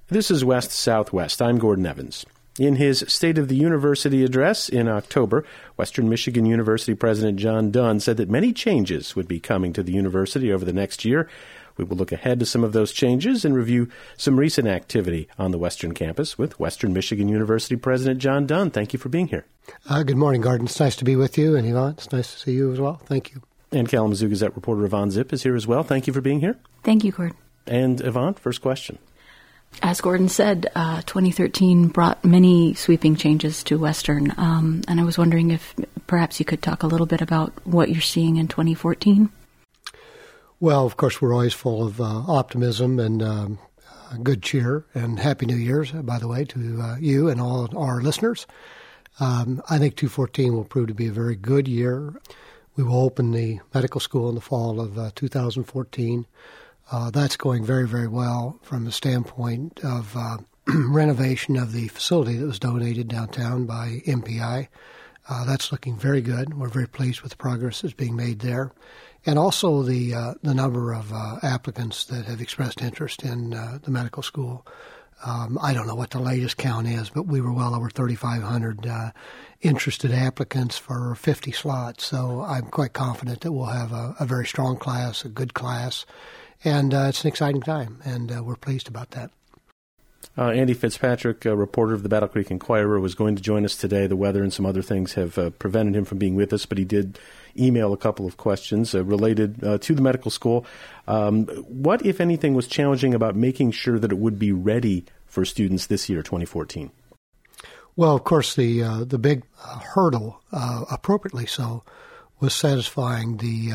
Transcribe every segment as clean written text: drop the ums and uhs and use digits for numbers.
This is West Southwest. I'm Gordon Evans. In his State of the University address in October, Western Michigan University President John Dunn said that many changes would be coming to the university over the next year. We will look ahead to some of those changes and review some recent activity on the Western campus with Western Michigan University President John Dunn. Thank you for being here. Good morning, Gordon. It's nice to be with you, and Yvonne, it's nice to see you as well. Thank you. And Kalamazoo Gazette reporter Yvonne Zip is here as well. Thank you for being here. Thank you, Gordon. And Yvonne, first question. As Gordon said, 2013 brought many sweeping changes to Western, and I was wondering if perhaps you could talk a little bit about what you're seeing in 2014. Well, of course, we're always full of optimism and good cheer, and Happy New Year's, by the way, to you and all our listeners. I think 2014 will prove to be a very good year. We will open the medical school in the fall of 2014. That's going very, very well from the standpoint of renovation of the facility that was donated downtown by MPI. That's looking very good. We're very pleased with the progress that's being made there. And also the number of applicants that have expressed interest in the medical school. I don't know what the latest count is, but we were well over 3,500 interested applicants for 50 slots. So I'm quite confident that we'll have a very strong class, a good class. And it's an exciting time, and we're pleased about that. Andy Fitzpatrick, a reporter of the Battle Creek Inquirer, was going to join us today. The weather and some other things have prevented him from being with us, but he did email a couple of questions related to the medical school. What, if anything, was challenging about making sure that it would be ready for students this year, 2014? Well, of course, the big hurdle, appropriately so, was satisfying the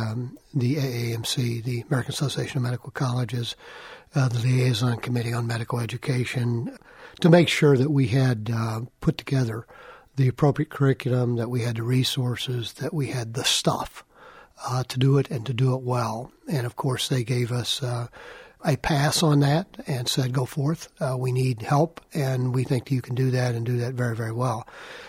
AAMC, the American Association of Medical Colleges, the Liaison Committee on Medical Education, to make sure that we had put together the appropriate curriculum, that we had the resources, that we had the stuff to do it and to do it well. And, of course, they gave us a pass on that and said, go forth. We need help, and we think you can do that and do that very, very well.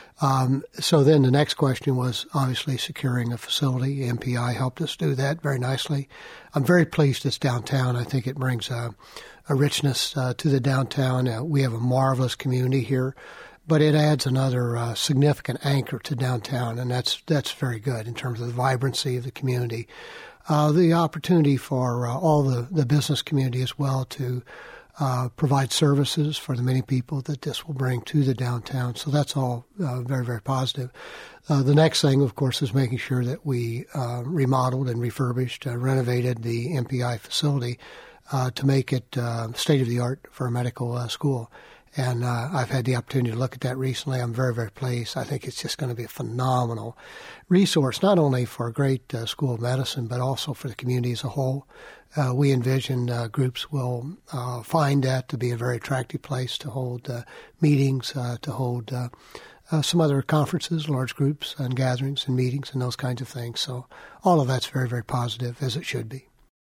So then the next question was obviously securing a facility. MPI helped us do that very nicely. I'm very pleased it's downtown. I think it brings a richness to the downtown. We have a marvelous community here, but it adds another significant anchor to downtown, and that's very good in terms of the vibrancy of the community. The opportunity for all the business community as well to provide services for the many people that this will bring to the downtown. So that's all very, very positive. The next thing, of course, is making sure that we remodeled and refurbished, renovated the MPI facility to make it state-of-the-art for a medical school. And I've had the opportunity to look at that recently. I'm very, very pleased. I think it's just going to be a phenomenal resource, not only for a great school of medicine, but also for the community as a whole. We envision groups will find that to be a very attractive place to hold meetings, to hold some other conferences, large groups and gatherings and meetings and those kinds of things. So all of that's very, very positive, as it should be.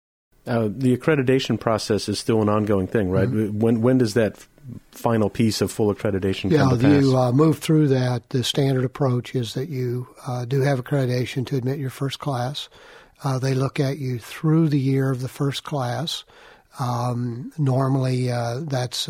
The accreditation process is still an ongoing thing, right? Mm-hmm. When does that final piece of full accreditation come to pass? Yeah, you move through that. The standard approach is that you do have accreditation to admit your first class. They look at you through the year of the first class. Normally, that's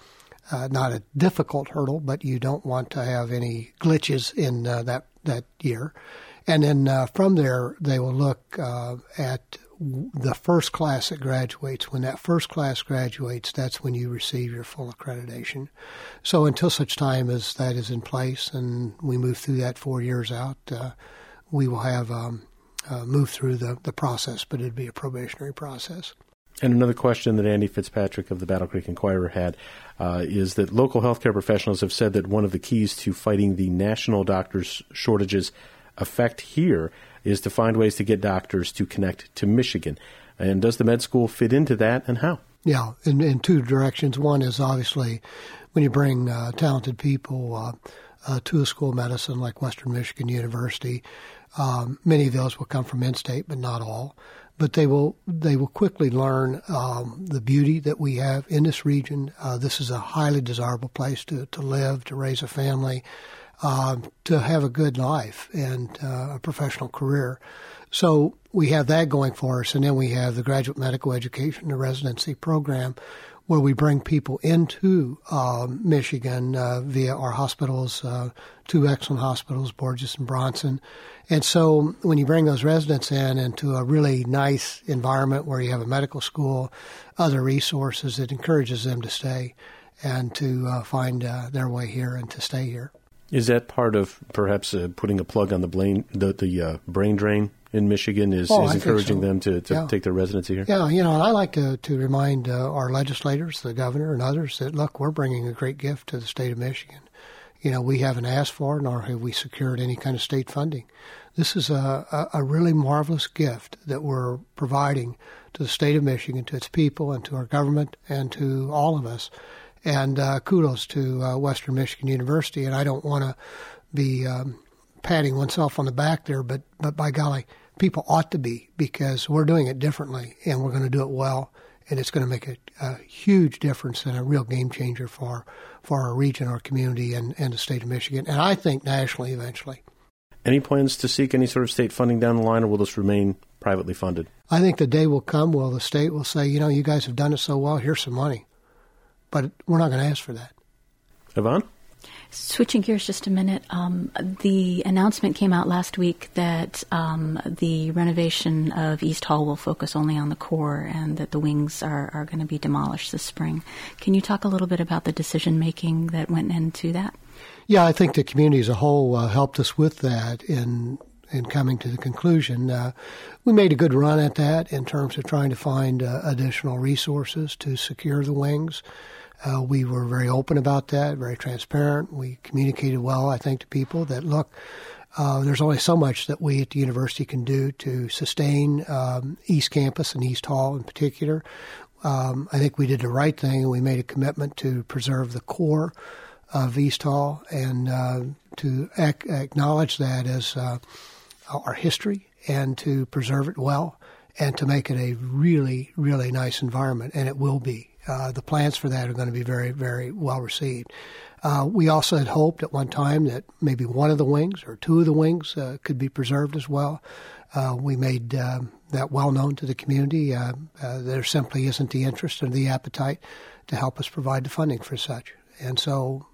not a difficult hurdle, but you don't want to have any glitches in that year. And then from there, they will look at the first class that graduates. When that first class graduates, that's when you receive your full accreditation. So until such time as that is in place and we move through that 4 years out, we will have move through the process, but it'd be a probationary process. And another question that Andy Fitzpatrick of the Battle Creek Inquirer had is that local healthcare professionals have said that one of the keys to fighting the national doctors shortages effect here is to find ways to get doctors to connect to Michigan. And does the med school fit into that, and how? Yeah, in two directions. One is obviously when you bring talented people to a school of medicine like Western Michigan University, many of those will come from in-state, but not all. But they will quickly learn the beauty that we have in this region. This is a highly desirable place to live, to raise a family, to have a good life and a professional career. So we have that going for us, and then we have the graduate medical education, the residency program, where we bring people into Michigan via our hospitals, two excellent hospitals, Borgess and Bronson. And so when you bring those residents into a really nice environment where you have a medical school, other resources, it encourages them to stay and to find their way here and to stay here. Is that part of perhaps putting a plug on the brain drain in Michigan is encouraging them to take their residency here? Yeah, and I like to remind our legislators, the governor and others, that, look, we're bringing a great gift to the state of Michigan. We haven't asked for nor have we secured any kind of state funding. This is a really marvelous gift that we're providing to the state of Michigan, to its people and to our government and to all of us. And kudos to Western Michigan University. And I don't want to be patting oneself on the back there, but by golly, people ought to be, because we're doing it differently and we're going to do it well. And it's going to make a huge difference and a real game changer for our region, our community, and the state of Michigan. And I think nationally eventually. Any plans to seek any sort of state funding down the line, or will this remain privately funded? I think the day will come where the state will say, you guys have done it so well, here's some money. But we're not going to ask for that. Yvonne? Switching gears just a minute, the announcement came out last week that the renovation of East Hall will focus only on the core and that the wings are going to be demolished this spring. Can you talk a little bit about the decision-making that went into that? Yeah, I think the community as a whole helped us with that in coming to the conclusion. We made a good run at that in terms of trying to find additional resources to secure the wings. We were very open about that, very transparent. We communicated well, I think, to people that, look, there's only so much that we at the university can do to sustain East Campus and East Hall in particular. I think we did the right thing, and we made a commitment to preserve the core of East Hall and to acknowledge that as our history and to preserve it well and to make it a really, really nice environment, and it will be. The plans for that are going to be very, very well received. We also had hoped at one time that maybe one of the wings or two of the wings could be preserved as well. We made that well known to the community. There simply isn't the interest or the appetite to help us provide the funding for such. And so,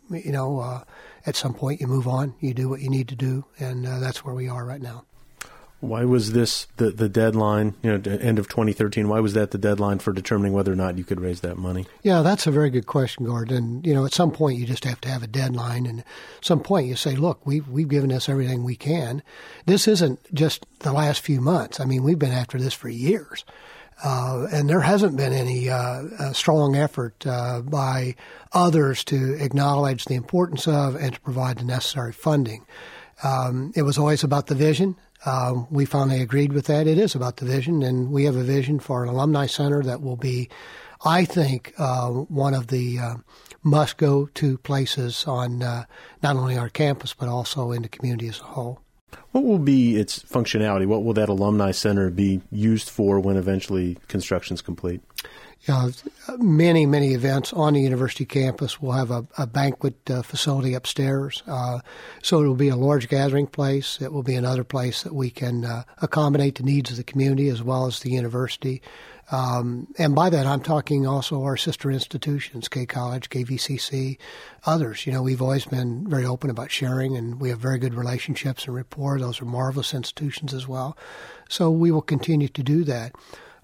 at some point you move on, you do what you need to do, and that's where we are right now. Why was this the deadline, the end of 2013, why was that the deadline for determining whether or not you could raise that money? Yeah, that's a very good question, Gordon. And, at some point you just have to have a deadline. And at some point you say, look, we've given us everything we can. This isn't just the last few months. I mean, we've been after this for years. And there hasn't been any strong effort by others to acknowledge the importance of and to provide the necessary funding. It was always about the vision. We finally agreed with that. It is about the vision, and we have a vision for an alumni center that will be, I think, one of the must-go-to places on not only our campus but also in the community as a whole. What will be its functionality? What will that alumni center be used for when eventually construction's complete? Many, many events on the university campus. We'll have a banquet facility upstairs. So it will be a large gathering place. It will be another place that we can accommodate the needs of the community as well as the university. And by that, I'm talking also our sister institutions, K College, KVCC, others. We've always been very open about sharing, and we have very good relationships and rapport. Those are marvelous institutions as well. So we will continue to do that.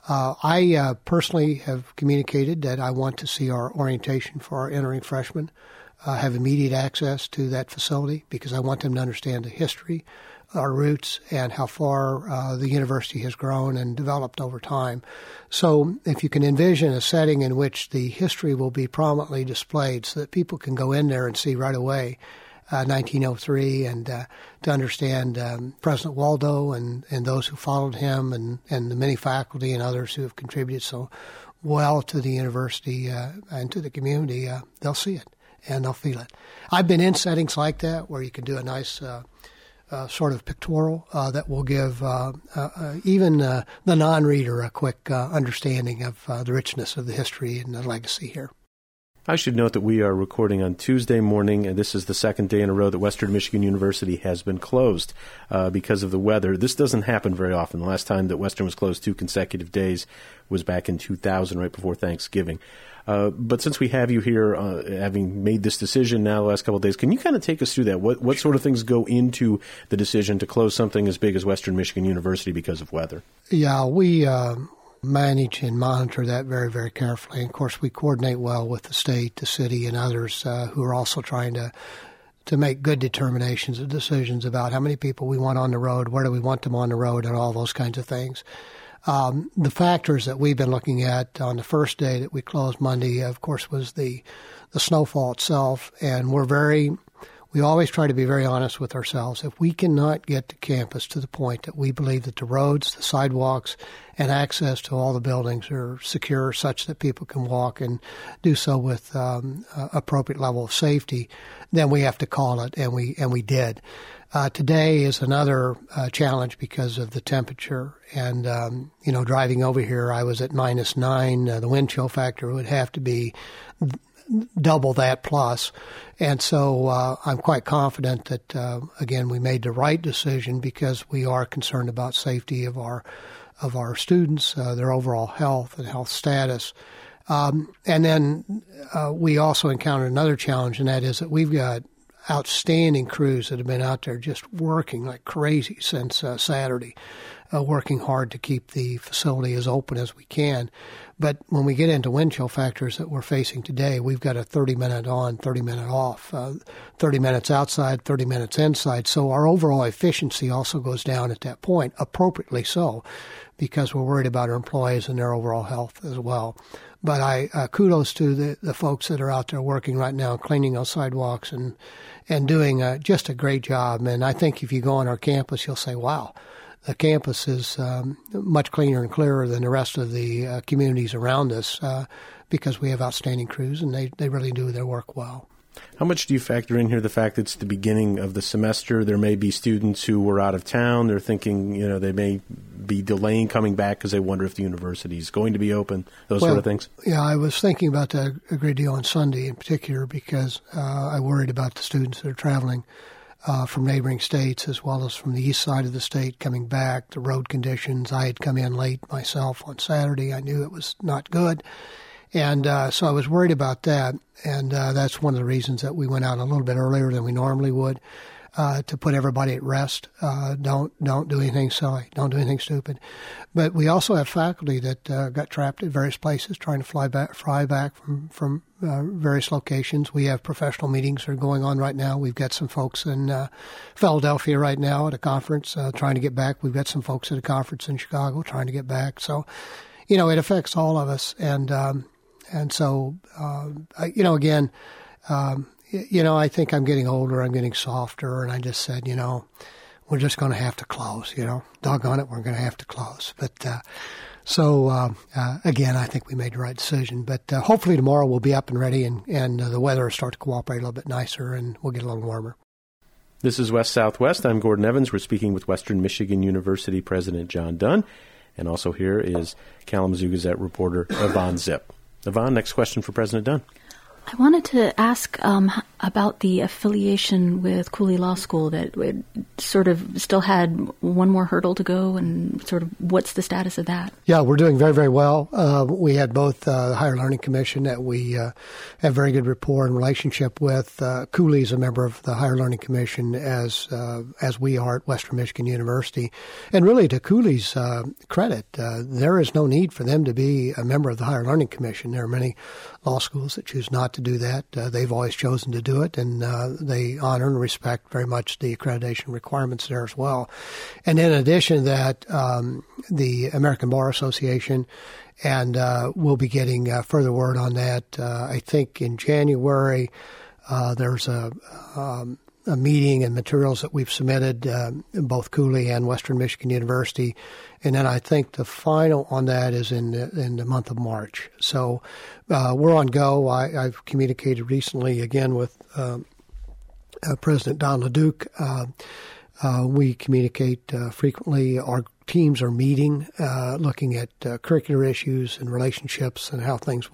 I personally have communicated that I want to see our orientation for our entering freshmen have immediate access to that facility because I want them to understand the history, our roots, and how far the university has grown and developed over time. So if you can envision a setting in which the history will be prominently displayed so that people can go in there and see right away 1903 and to understand President Waldo and those who followed him and the many faculty and others who have contributed so well to the university and to the community, they'll see it and they'll feel it. I've been in settings like that where you can do a nice sort of pictorial that will give even the non-reader a quick understanding of the richness of the history and the legacy here. I should note that we are recording on Tuesday morning, and this is the second day in a row that Western Michigan University has been closed because of the weather. This doesn't happen very often. The last time that Western was closed 2 consecutive days was back in 2000, right before Thanksgiving. But since we have you here, having made this decision now the last couple of days, can you kind of take us through that? What sort of things go into the decision to close something as big as Western Michigan University because of weather? Yeah, we manage and monitor that very, very carefully. And of course, we coordinate well with the state, the city, and others who are also trying to make good determinations and decisions about how many people we want on the road, where do we want them on the road, and all those kinds of things. The factors that we've been looking at on the first day that we closed Monday, of course, was the snowfall itself. And we always try to be very honest with ourselves. If we cannot get to campus to the point that we believe that the roads, the sidewalks, and access to all the buildings are secure such that people can walk and do so with appropriate level of safety, then we have to call it, and we did. Today is another challenge because of the temperature. And, driving over here, I was at -9. The wind chill factor would have to be double that plus. And so I'm quite confident that, again, we made the right decision because we are concerned about safety of our students, their overall health and health status. And then we also encountered another challenge, and that is that we've got outstanding crews that have been out there just working like crazy since Saturday, working hard to keep the facility as open as we can. But when we get into wind chill factors that we're facing today, we've got a 30-minute on, 30-minute off, 30 minutes outside, 30 minutes inside. So our overall efficiency also goes down at that point, appropriately so, because we're worried about our employees and their overall health as well. But I kudos to the folks that are out there working right now, cleaning those sidewalks and doing just a great job. And I think if you go on our campus, you'll say, wow, the campus is much cleaner and clearer than the rest of the communities around us because we have outstanding crews, and they really do their work well. How much do you factor in here the fact that it's the beginning of the semester? There may be students who were out of town. They're thinking, they may be delaying coming back because they wonder if the university is going to be open, those sort of things? Yeah, I was thinking about that a great deal on Sunday in particular because I worried about the students that are traveling from neighboring states as well as from the east side of the state coming back, the road conditions. I had come in late myself on Saturday. I knew it was not good. And so I was worried about that, and that's one of the reasons that we went out a little bit earlier than we normally would to put everybody at rest. Don't do anything silly. Don't do anything stupid. But we also have faculty that got trapped at various places trying to fly back from various locations. We have professional meetings that are going on right now. We've got some folks in Philadelphia right now at a conference trying to get back. We've got some folks at a conference in Chicago trying to get back. So, it affects all of us. And so, again, I think I'm getting older, I'm getting softer, and I just said, we're just going to have to close, doggone it, we're going to have to close. But again, I think we made the right decision. But hopefully tomorrow we'll be up and ready, and the weather will start to cooperate a little bit nicer, and we'll get a little warmer. This is West Southwest. I'm Gordon Evans. We're speaking with Western Michigan University President John Dunn. And also here is Kalamazoo Gazette reporter Yvonne Zip. Yvonne, next question for President Dunn. I wanted to ask about the affiliation with Cooley Law School that sort of still had one more hurdle to go, and sort of what's the status of that? Yeah, we're doing very, very well. We had both the Higher Learning Commission that we have very good rapport and relationship with. Cooley's a member of the Higher Learning Commission as we are at Western Michigan University. And really, to Cooley's credit, there is no need for them to be a member of the Higher Learning Commission. There are many law schools that choose not to do that. They've always chosen to do it, and they honor and respect very much the accreditation requirements there as well. And in addition to that, the American Bar Association, and we'll be getting further word on that. I think in January there's a meeting and materials that we've submitted, both Cooley and Western Michigan University, and then I think the final on that is in the month of March. So we're on go. I've communicated recently again with President Don LeDuc. We communicate frequently. Our teams are meeting, looking at curricular issues and relationships and how things will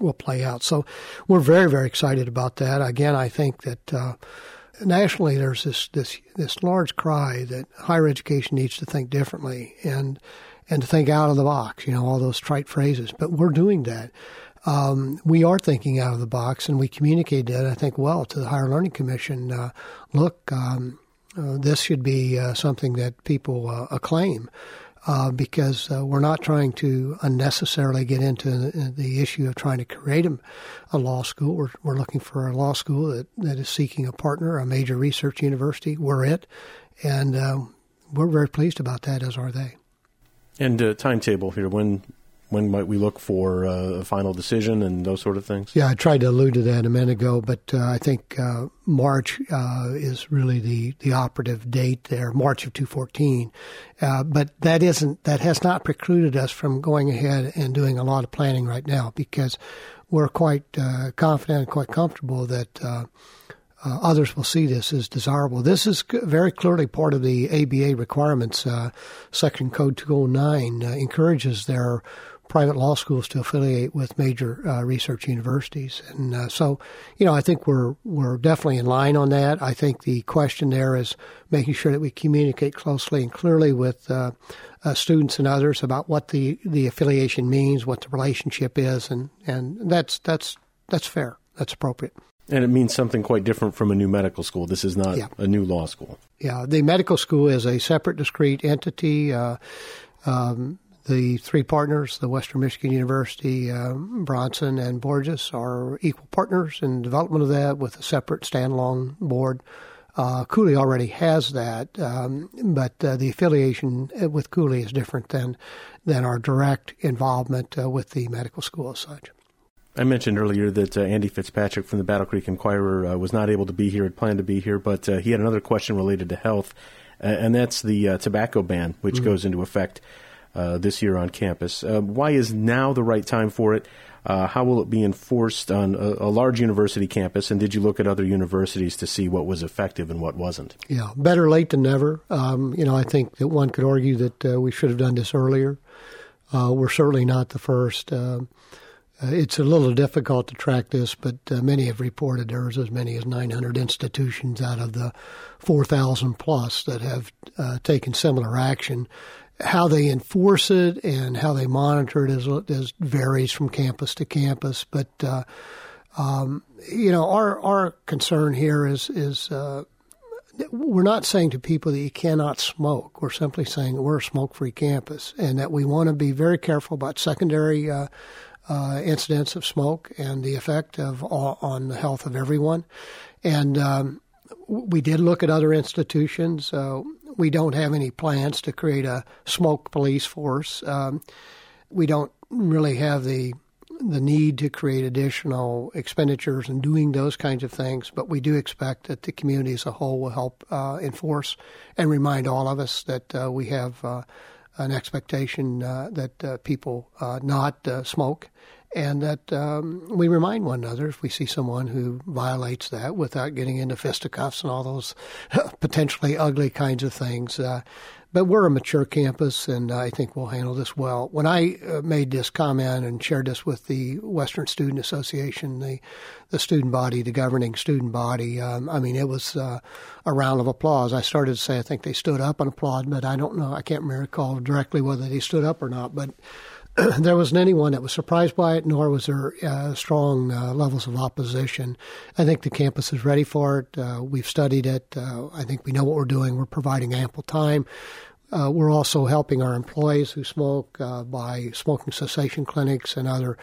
will play out. So we're very, very excited about that. Again, I think that nationally there's this large cry that higher education needs to think differently and to think out of the box, all those trite phrases. But we're doing that. We are thinking out of the box, and we communicate that, I think, well to the Higher Learning Commission. Look, this should be something that people acclaim because we're not trying to unnecessarily get into the issue of trying to create a law school. We're looking for a law school that is seeking a partner, a major research university. We're it, and we're very pleased about that, as are they. And timetable here, when might we look for a final decision and those sort of things? Yeah, I tried to allude to that a minute ago, but I think March is really the operative date there, March of 2014. But that has not precluded us from going ahead and doing a lot of planning right now because we're quite confident and quite comfortable that others will see this as desirable. This is very clearly part of the ABA requirements. Section Code 209 encourages their private law schools to affiliate with major research universities. And so, I think we're definitely in line on that. I think the question there is making sure that we communicate closely and clearly with students and others about what the affiliation means, what the relationship is, and that's fair. That's appropriate. And it means something quite different from a new medical school. This is not a new law school. Yeah, the medical school is a separate, discrete entity. The three partners, the Western Michigan University, Bronson, and Borges, are equal partners in development of that with a separate standalone board. Cooley already has that, but the affiliation with Cooley is different than our direct involvement with the medical school as such. I mentioned earlier that Andy Fitzpatrick from the Battle Creek Enquirer was not able to be here, had planned to be here, but he had another question related to health, and that's the tobacco ban, which goes into effect this year on campus. Why is now the right time for it? How will it be enforced on a large university campus? And did you look at other universities to see what was effective and what wasn't? Yeah, better late than never. I think that one could argue that we should have done this earlier. We're certainly not the first. It's a little difficult to track this, but many have reported there's as many as 900 institutions out of the 4,000 plus that have taken similar action. How they enforce it and how they monitor it is varies from campus to campus. But our concern here is we're not saying to people that you cannot smoke. We're simply saying that we're a smoke-free campus and that we want to be very careful about secondary incidents of smoke and the effect on the health of everyone. And we did look at other institutions. We don't have any plans to create a smoke police force. We don't really have the need to create additional expenditures in doing those kinds of things, but we do expect that the community as a whole will help enforce and remind all of us that we have an expectation that people not smoke, and that we remind one another if we see someone who violates that without getting into fisticuffs and all those potentially ugly kinds of things. But we're a mature campus, and I think we'll handle this well. When I made this comment and shared this with the Western Student Association, the student body, the governing student body, it was a round of applause. I started to say I think they stood up and applauded, but I don't know. I can't recall directly whether they stood up or not. But there wasn't anyone that was surprised by it, nor was there strong levels of opposition. I think the campus is ready for it. We've studied it. I think we know what we're doing. We're providing ample time. We're also helping our employees who smoke by smoking cessation clinics and other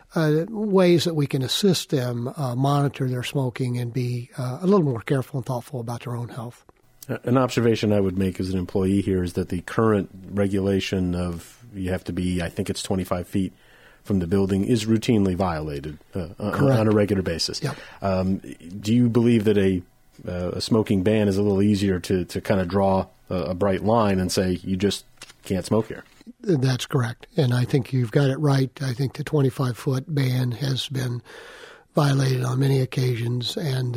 ways that we can assist them monitor their smoking and be a little more careful and thoughtful about their own health. An observation I would make as an employee here is that the current regulation of you have to be, I think it's 25 feet from the building, is routinely violated on a regular basis. Yep. Do you believe that a smoking ban is a little easier to kind of draw a bright line and say you just can't smoke here? That's correct. And I think you've got it right. I think the 25-foot ban has been violated on many occasions, and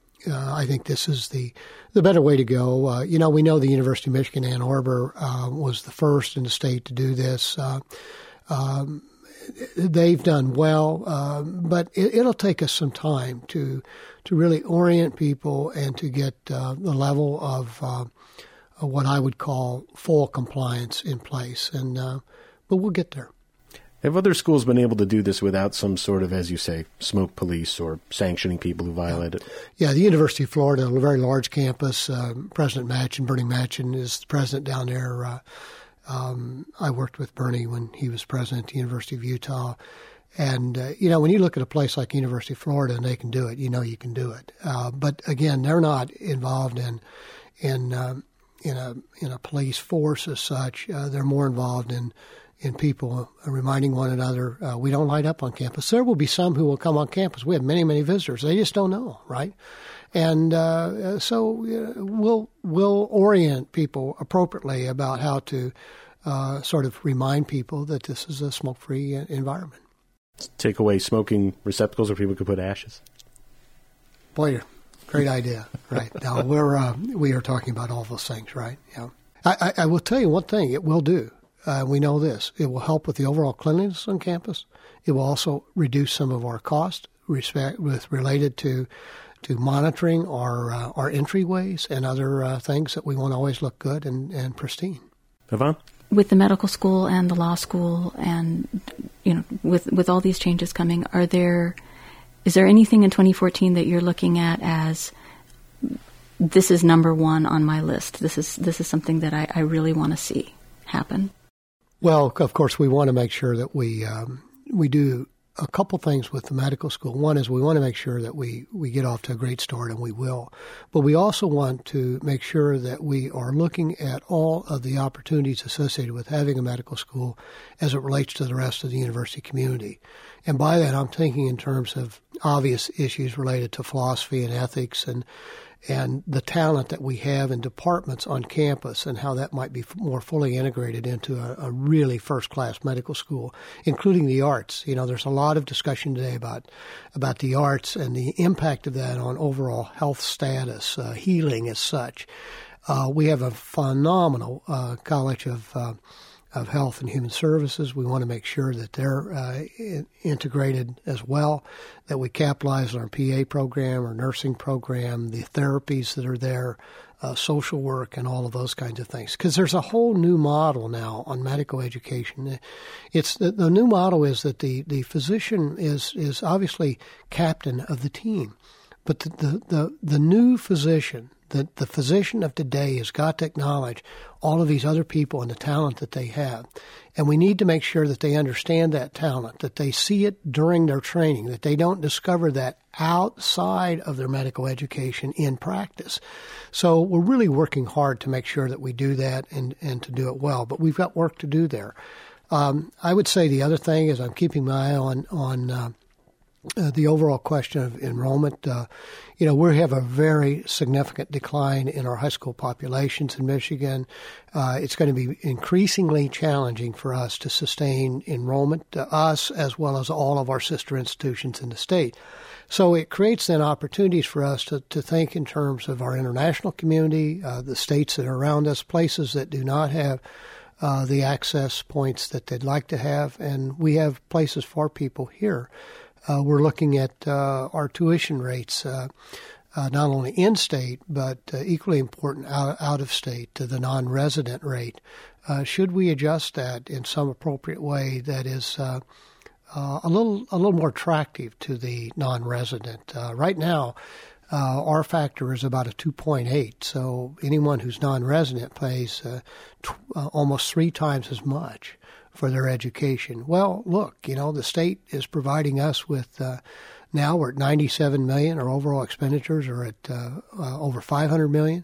I think this is the better way to go. We know the University of Michigan Ann Arbor was the first in the state to do this. they've done well, but it'll take us some time to really orient people and to get the level of what I would call full compliance in place. But we'll get there. Have other schools been able to do this without some sort of, as you say, smoke police or sanctioning people who violate it? Yeah, the University of Florida, a very large campus. President Matchen, Bernie Matchen, is the president down there. I worked with Bernie when he was president at the University of Utah. And, when you look at a place like University of Florida and they can do it, you can do it. But again, they're not involved in a police force as such. They're more involved in people reminding one another, we don't light up on campus. There will be some who will come on campus. We have many, many visitors. They just don't know, right? And so we'll orient people appropriately about how to sort of remind people that this is a smoke-free environment. Take away smoking receptacles where people could put ashes. Boy, great idea, right? Now, we are talking about all those things, right? Yeah. I will tell you one thing it will do. We know this. It will help with the overall cleanliness on campus. It will also reduce some of our costs related to monitoring our entryways and other things that we want to always look good and pristine. Yvonne? With the medical school and the law school and, with all these changes coming, is there anything in 2014 that you're looking at as this is number one on my list? This is something that I really want to see happen. Well, of course, we want to make sure that we do a couple things with the medical school. One is we want to make sure that we get off to a great start, and we will. But we also want to make sure that we are looking at all of the opportunities associated with having a medical school as it relates to the rest of the university community. And by that, I'm thinking in terms of obvious issues related to philosophy and ethics and the talent that we have in departments on campus and how that might be more fully integrated into a really first-class medical school, including the arts. There's a lot of discussion today about the arts and the impact of that on overall health status, healing as such. We have a phenomenal College of Health and Human Services. We want to make sure that they're integrated as well, that we capitalize on our PA program, our nursing program, the therapies that are there, social work, and all of those kinds of things. Because there's a whole new model now on medical education. It's the new model is that the physician is obviously captain of the team, but the new physician, the physician of today has got to acknowledge all of these other people and the talent that they have. And we need to make sure that they understand that talent, that they see it during their training, that they don't discover that outside of their medical education in practice. So we're really working hard to make sure that we do that and to do it well. But we've got work to do there. I would say the other thing is I'm keeping my eye on the overall question of enrollment. We have a very significant decline in our high school populations in Michigan. It's going to be increasingly challenging for us to sustain enrollment, us as well as all of our sister institutions in the state. So it creates then opportunities for us to think in terms of our international community, the states that are around us, places that do not have the access points that they'd like to have, and we have places for people here. We're looking at our tuition rates, not only in-state, but equally important out-of-state, to the non-resident rate. Should we adjust that in some appropriate way that is a little more attractive to the non-resident? Right now, our factor is about a 2.8, so anyone who's non-resident pays almost 3 times as much for their education. Well, look, the state is providing us with, now we're at $97 million. Our overall expenditures are at over $500 million.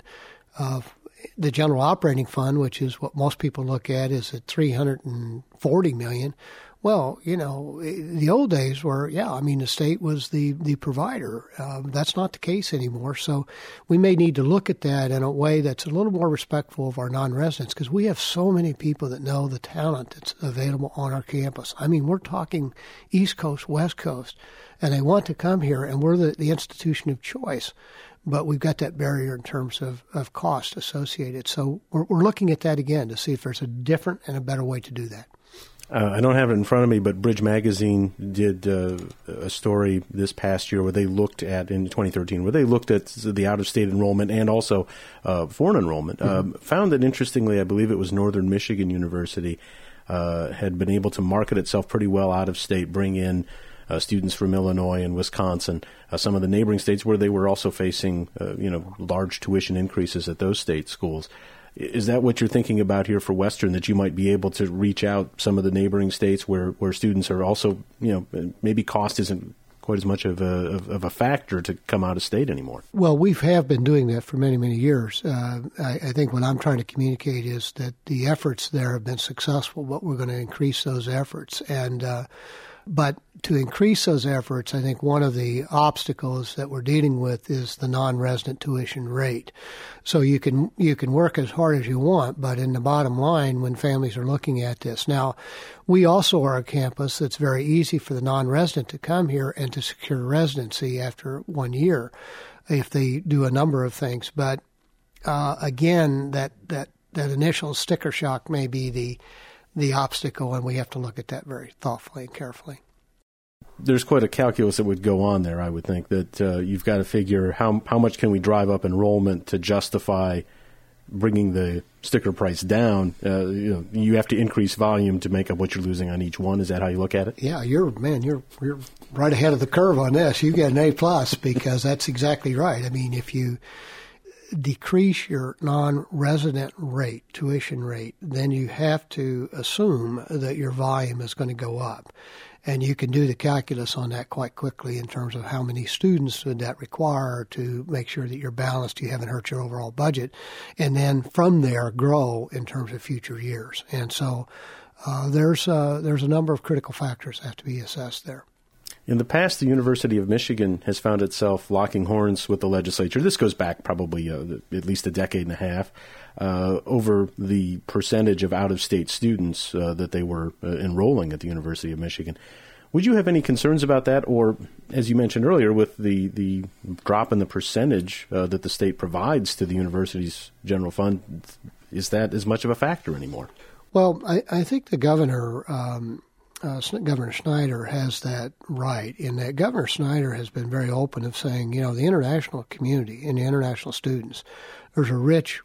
The general operating fund, which is what most people look at, is at $340 million. Well, the old days were, the state was the provider. That's not the case anymore. So we may need to look at that in a way that's a little more respectful of our non-residents, because we have so many people that know the talent that's available on our campus. We're talking East Coast, West Coast, and they want to come here, and we're the institution of choice. But we've got that barrier in terms of cost associated. So we're looking at that again to see if there's a different and a better way to do that. I don't have it in front of me, but Bridge Magazine did a story this past year where they looked at, in 2013, where they looked at the out-of-state enrollment and also foreign enrollment. Found that, interestingly, I believe it was Northern Michigan University, had been able to market itself pretty well out of state, bring in students from Illinois and Wisconsin, some of the neighboring states where they were also facing large tuition increases at those state schools. Is that what you're thinking about here for Western, that you might be able to reach out some of the neighboring states where students are also, maybe cost isn't quite as much of a factor to come out of state anymore? Well, we have been doing that for many, many years. I think what I'm trying to communicate is that the efforts there have been successful, but we're going to increase those efforts. But to increase those efforts, I think one of the obstacles that we're dealing with is the non-resident tuition rate. So you can work as hard as you want, but in the bottom line, when families are looking at this. Now, we also are a campus that's very easy for the non-resident to come here and to secure residency after 1 year if they do a number of things. But again, that initial sticker shock may be the obstacle, and we have to look at that very thoughtfully and carefully. There's quite a calculus that would go on there, I would think, that you've got to figure how much can we drive up enrollment to justify bringing the sticker price down. You have to increase volume to make up what you're losing on each one. Is that how you look at it? Yeah, you're right ahead of the curve on this. You get an A+, because that's exactly right. I mean, if you decrease your non-resident rate, tuition rate, then you have to assume that your volume is going to go up. And you can do the calculus on that quite quickly in terms of how many students would that require to make sure that you're balanced, you haven't hurt your overall budget, and then from there grow in terms of future years. And so there's a number of critical factors that have to be assessed there. In the past, the University of Michigan has found itself locking horns with the legislature. This goes back probably at least a decade and a half over the percentage of out-of-state students that they were enrolling at the University of Michigan. Would you have any concerns about that? Or, as you mentioned earlier, with the drop in the percentage that the state provides to the university's general fund, is that as much of a factor anymore? Well, I think the governor... Governor Snyder has that right, in that Governor Snyder has been very open of saying, the international community and the international students, there's a rich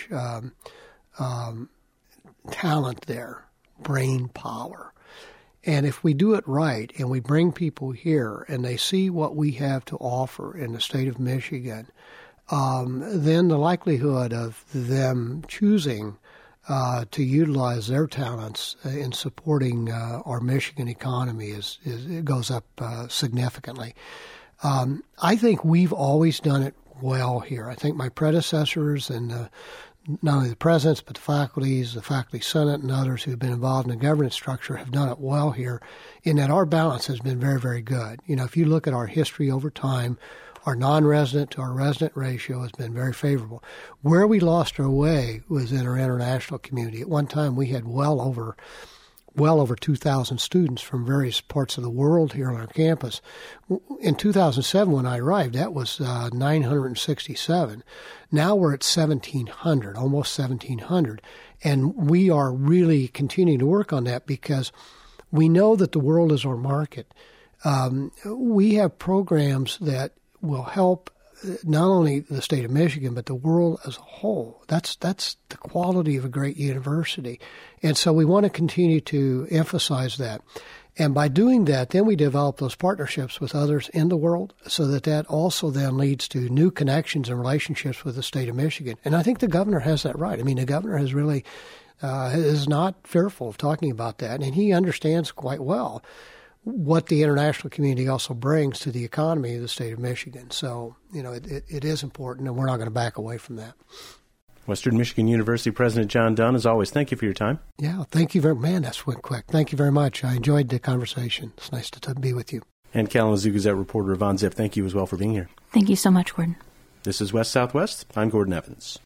talent there, brain power. And if we do it right and we bring people here and they see what we have to offer in the state of Michigan, then the likelihood of them choosing to utilize their talents in supporting our Michigan economy it goes up significantly. I think we've always done it well here. I think my predecessors and not only the presidents but the faculty senate, and others who've been involved in the governance structure have done it well here, in that our balance has been very, very good. If you look at our history over time, our non-resident to our resident ratio has been very favorable. Where we lost our way was in our international community. At one time, we had well over 2,000 students from various parts of the world here on our campus. In 2007, when I arrived, that was 967. Now we're at 1,700, almost 1,700. And we are really continuing to work on that because we know that the world is our market. We have programs that will help not only the state of Michigan, but the world as a whole. That's the quality of a great university. And so we want to continue to emphasize that. And by doing that, then we develop those partnerships with others in the world so that also then leads to new connections and relationships with the state of Michigan. And I think the governor has that right. I mean, the governor has really is not fearful of talking about that, and he understands quite well what the international community also brings to the economy of the state of Michigan. So, it is important, and we're not going to back away from that. Western Michigan University President John Dunn, as always, thank you for your time. Yeah, thank you very much. Man, that went quick. Thank you very much. I enjoyed the conversation. It's nice to be with you. And Kalamazoo Gazette reporter Yvonne Zip, thank you as well for being here. Thank you so much, Gordon. This is West Southwest. I'm Gordon Evans.